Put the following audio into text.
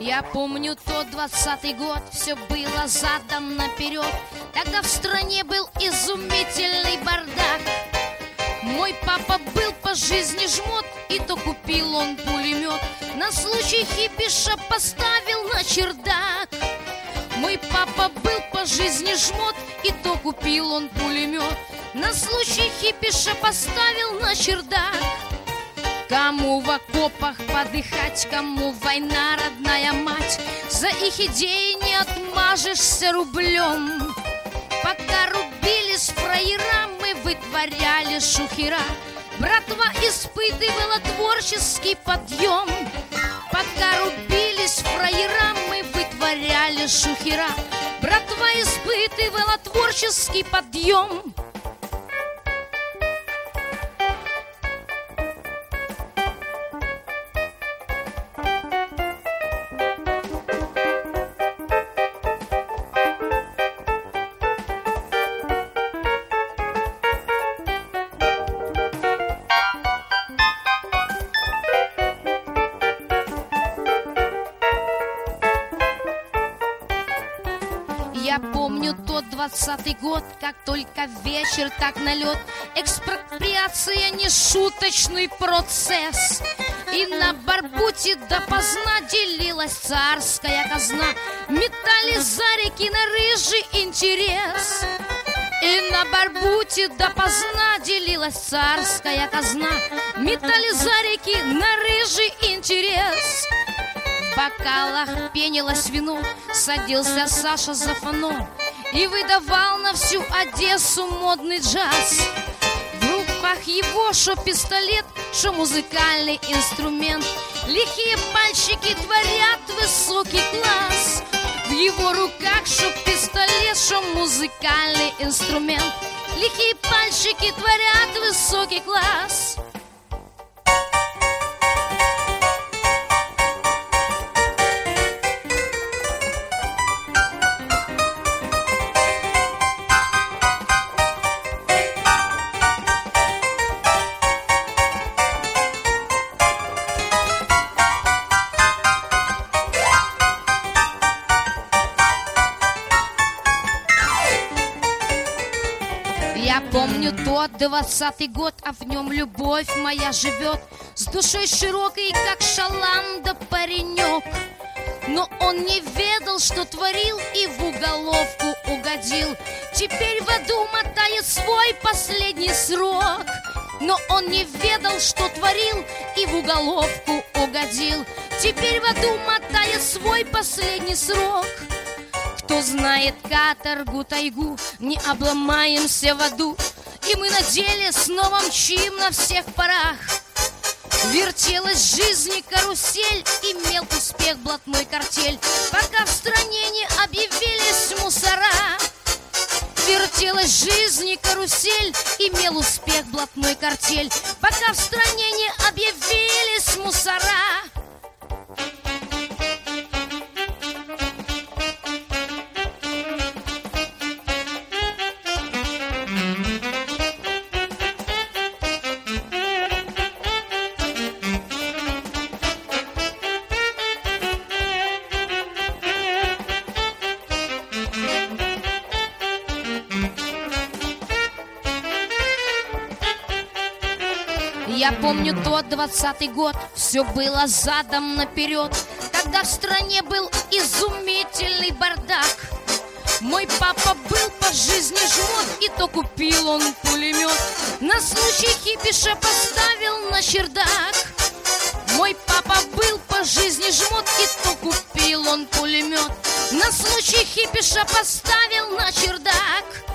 Я помню тот 20-й год, все было задом наперед. Тогда в стране был изумительный бардак. Мой папа был по жизни жмот, и то купил он пулемет. На случай хипиша поставил на чердак. Мой папа был по жизни жмот, и то купил он пулемет. На случай хипиша поставил на чердак. Кому в окопах подыхать, кому война, родная мать, за их идеи не отмажешься рублем. Пока рубились фраера, мы вытворяли шухера. Братва испытывала творческий подъем. Пока рубились фраера, мы вытворяли шухера. Братва испытывала творческий подъем. Я помню тот 20-й год, как только вечер, так налет. Экспроприация не шуточный процесс. И на Барбуте допоздна делилась царская казна. Метали за реки на рыжий интерес. И на Барбуте допоздна делилась царская казна. Метали за реки на рыжий интерес. В бокалах пенилось вино, садился Саша за фано и выдавал на всю Одессу модный джаз. В руках его шо пистолет, шо музыкальный инструмент. Лихие пальчики творят высокий класс. В его руках шо пистолет, шо музыкальный инструмент. Лихие пальчики творят высокий класс. Я помню тот 20-й год, а в нем любовь моя живет. С душой широкой, как шаланда паренек. Но он не ведал, что творил, и в уголовку угодил. Теперь в аду мотает свой последний срок. Но он не ведал, что творил, и в уголовку угодил. Теперь в аду мотает свой последний срок. Кто знает каторгу, тайгу, не обломаемся в аду. И мы на деле снова мчим на всех парах. Вертелась в жизни карусель, имел успех блатной картель, пока в стране не объявились мусора. Вертелась в жизни карусель, имел успех блатной картель, пока в стране не объявились мусора. Я помню тот 20-й год, все было задом наперед. Тогда в стране был изумительный бардак. Мой папа был по жизни жмот, и то купил он пулемет. На случай хипиша поставил на чердак. Мой папа был по жизни жмот, и то купил он пулемет. На случай хипиша поставил на чердак.